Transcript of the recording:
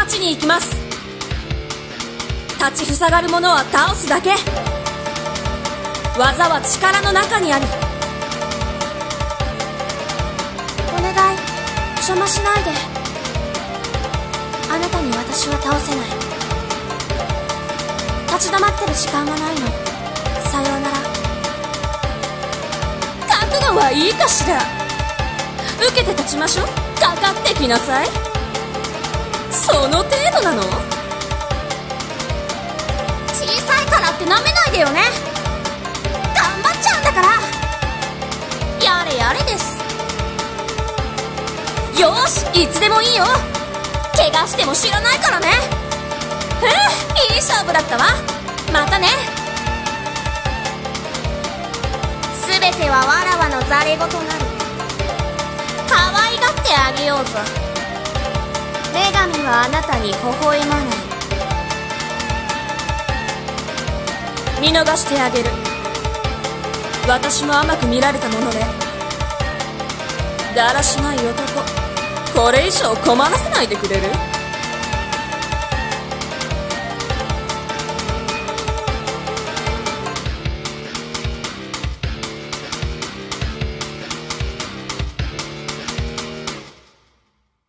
勝ちに行きます。立ちふさがる者は倒すだけ。技は力の中にあり。 お願い、邪魔しないで。あなたに私は倒せない。立ち止まってる時間はないの。さようなら。 覚悟はいいかしら。受けて立ちましょう。かかってきなさい。その程度なの？ 小さいからってなめないでよね。頑張っちゃうんだから。やれやれです。 よーし、いつでもいいよ。怪我しても知らないからね。いい勝負だったわ。またね。 すべてはわらわのざれ言なる。可愛がってあげようぞ。女神はあなたに微笑まない。 見逃してあげる。私も甘く見られたもので。だらしない男、これ以上困らせないでくれる？